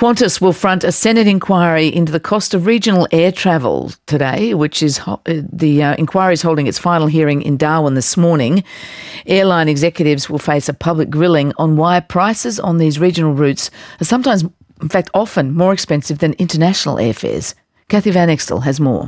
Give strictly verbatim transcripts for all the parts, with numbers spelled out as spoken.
Qantas will front a Senate inquiry into the cost of regional air travel today, which is ho- the uh, inquiry is holding its final hearing in Darwin this morning. Airline executives will face a public grilling on why prices on these regional routes are sometimes, in fact, often more expensive than international airfares. Kathy Van Extel has more.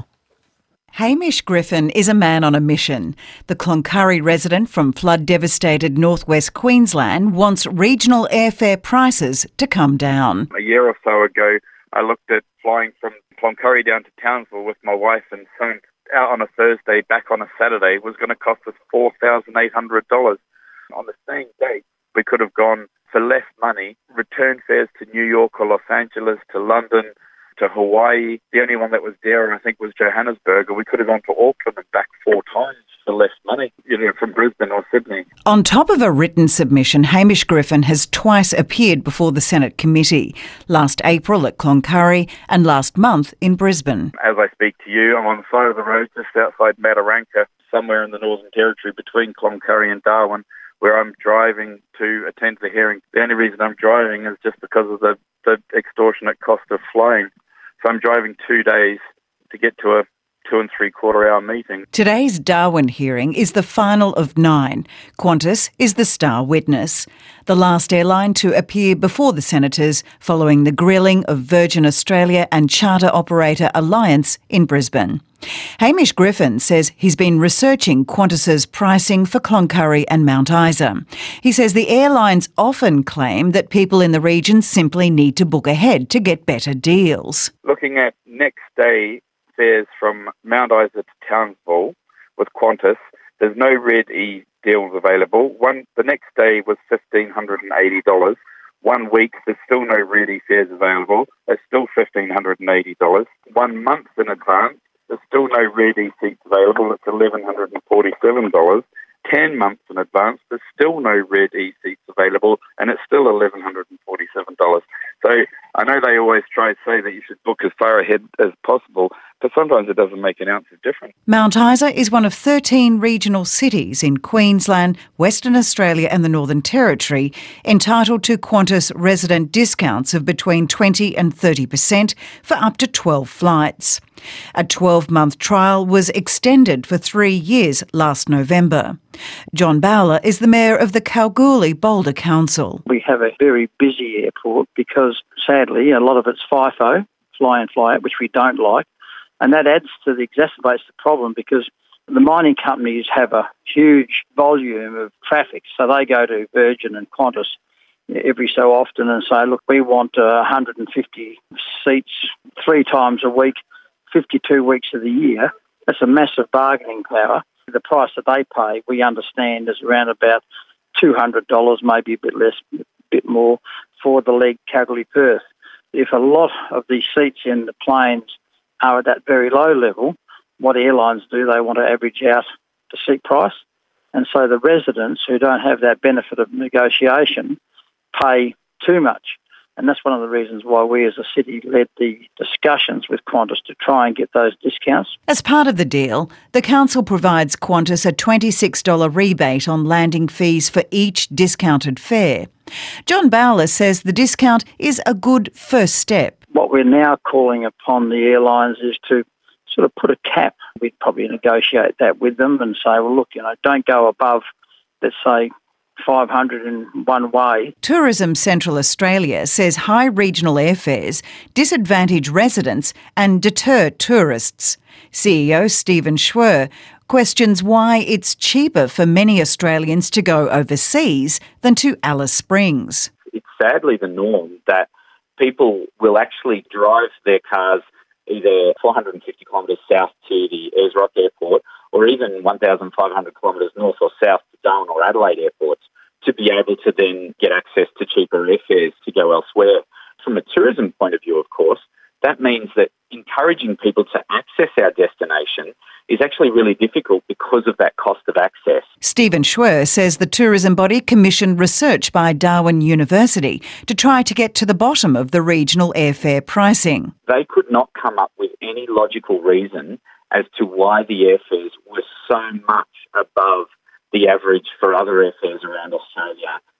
Hamish Griffin is a man on a mission. The Cloncurry resident from flood-devastated northwest Queensland wants regional airfare prices to come down. A year or so ago, I looked at flying from Cloncurry down to Townsville with my wife and son out on a Thursday, back on a Saturday, was going to cost us four thousand eight hundred dollars. On the same date, we could have gone for less money, return fares to New York or Los Angeles, to London, to Hawaii. The only one that was there, I think, was Johannesburg. Or we could have gone to Auckland and back four times for less money, you know, from Brisbane or Sydney. On top of a written submission, Hamish Griffin has twice appeared before the Senate committee, last April at Cloncurry and last month in Brisbane. As I speak to you, I'm on the side of the road just outside Mataranka, somewhere in the Northern Territory between Cloncurry and Darwin, where I'm driving to attend the hearing. The only reason I'm driving is just because of the, the extortionate cost of flying. So I'm driving two days to get to a two and three quarter hour meeting. Today's Darwin hearing is the final of nine. Qantas is the star witness, the last airline to appear before the senators following the grilling of Virgin Australia and charter operator Alliance in Brisbane. Hamish Griffin says he's been researching Qantas's pricing for Cloncurry and Mount Isa. He says the airlines often claim that people in the region simply need to book ahead to get better deals. Looking at next day fares from Mount Isa to Townsville with Qantas, there's no Red E deals available. One, the next day was one thousand five hundred eighty dollars. One week, there's still no Red E fares available. It's still one thousand five hundred eighty dollars. One month in advance, there's still no Red E seats available. It's one thousand one hundred forty-seven dollars. Ten months in advance, there's still no Red E seats available, and it's still one thousand one hundred forty-seven dollars. So I know they always try to say that you should book as far ahead as possible, but sometimes it doesn't make an ounce of difference. Mount Isa is one of thirteen regional cities in Queensland, Western Australia and the Northern Territory entitled to Qantas resident discounts of between twenty and thirty percent for up to twelve flights. A twelve-month trial was extended for three years last November. John Bowler is the mayor of the Kalgoorlie-Boulder Council. We have a very busy airport because, sadly, a lot of it's FIFO, fly in, fly out, which we don't like. And that adds to the, exacerbates the problem because the mining companies have a huge volume of traffic. So they go to Virgin and Qantas every so often and say, look, we want uh, one hundred fifty seats three times a week, fifty-two weeks of the year. That's a massive bargaining power. The price that they pay, we understand, is around about two hundred dollars, maybe a bit less, a bit more, for the leg Kalgoorlie-Perth. If a lot of these seats in the planes are at that very low level, what airlines do, they want to average out the seat price. And so the residents who don't have that benefit of negotiation pay too much. And that's one of the reasons why we as a city led the discussions with Qantas to try and get those discounts. As part of the deal, the council provides Qantas a twenty-six dollars rebate on landing fees for each discounted fare. John Bowler says the discount is a good first step. What we're now calling upon the airlines is to sort of put a cap. We'd probably negotiate that with them and say, well, look, you know, don't go above, let's say, five hundred in one way. Tourism Central Australia says high regional airfares disadvantage residents and deter tourists. C E O Stephen Schwer questions why it's cheaper for many Australians to go overseas than to Alice Springs. It's sadly the norm that people will actually drive their cars either four hundred fifty kilometres south to the Ayers Rock Airport or even one thousand five hundred kilometres north or south to Darwin or Adelaide airports to be able to then get access to cheaper airfares to go elsewhere. From a tourism point of view, of course, that means that encouraging people to access our destination is actually really difficult because of that cost of access. Stephen Schwer says the tourism body commissioned research by Darwin University to try to get to the bottom of the regional airfare pricing. They could not come up with any logical reason as to why the airfares were so much above the average for other airfares around Australia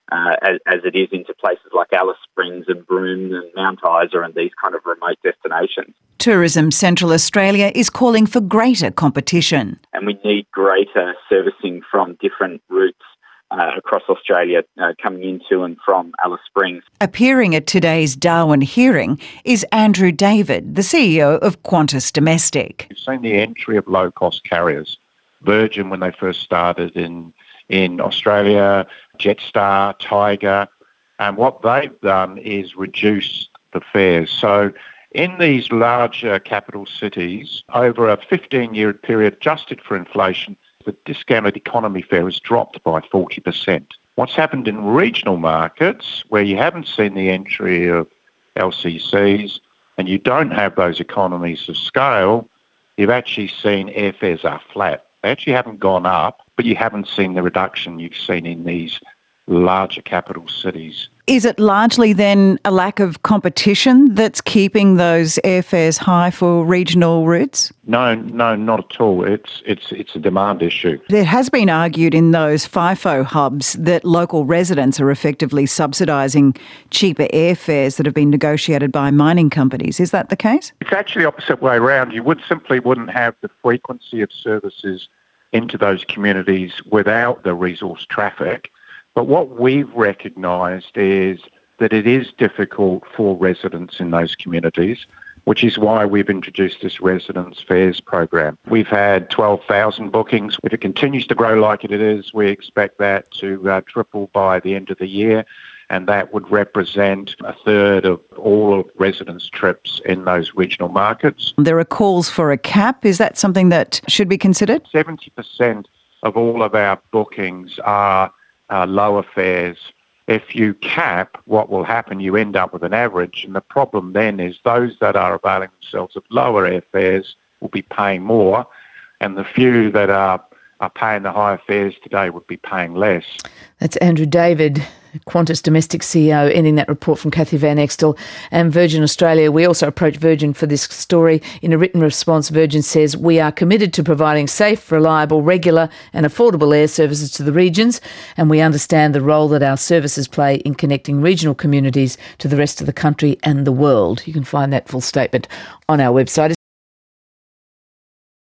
uh, as, as it is into places like Alice Springs and Broome and Mount Isa and these kind of remote destinations. Tourism Central Australia is calling for greater competition. And we need greater servicing from different routes uh, across Australia uh, coming into and from Alice Springs. Appearing at today's Darwin hearing is Andrew David, the C E O of Qantas Domestic. We've seen the entry of low-cost carriers. Virgin, when they first started in, in Australia, Jetstar, Tiger, and what they've done is reduce the fares. So in these larger capital cities, over a fifteen-year period adjusted for inflation, the discounted economy fare has dropped by forty percent. What's happened in regional markets, where you haven't seen the entry of L C Cs and you don't have those economies of scale, you've actually seen airfares are flat. They actually haven't gone up, but you haven't seen the reduction you've seen in these larger capital cities. Is it largely then a lack of competition that's keeping those airfares high for regional routes? No, no, not at all. It's it's it's a demand issue. There has been argued in those FIFO hubs that local residents are effectively subsidising cheaper airfares that have been negotiated by mining companies. Is that the case? It's actually the opposite way around. You would simply wouldn't have the frequency of services into those communities without the resource traffic. But what we've recognised is that it is difficult for residents in those communities, which is why we've introduced this Residents Fares program. We've had twelve thousand bookings. If it continues to grow like it is, we expect that to uh, triple by the end of the year, and that would represent a third of all of residents' trips in those regional markets. There are calls for a cap. Is that something that should be considered? seventy percent of all of our bookings are Uh, lower fares. If you cap, what will happen, you end up with an average, and the problem then is those that are availing themselves of lower airfares will be paying more, and the few that are, are paying the higher fares today would be paying less. That's Andrew David, Qantas Domestic C E O, ending that report from Cathy Van Extel. And Virgin Australia, we also approached Virgin for this story. In a written response, Virgin says, "We are committed to providing safe, reliable, regular and affordable air services to the regions, and we understand the role that our services play in connecting regional communities to the rest of the country and the world." You can find that full statement on our website.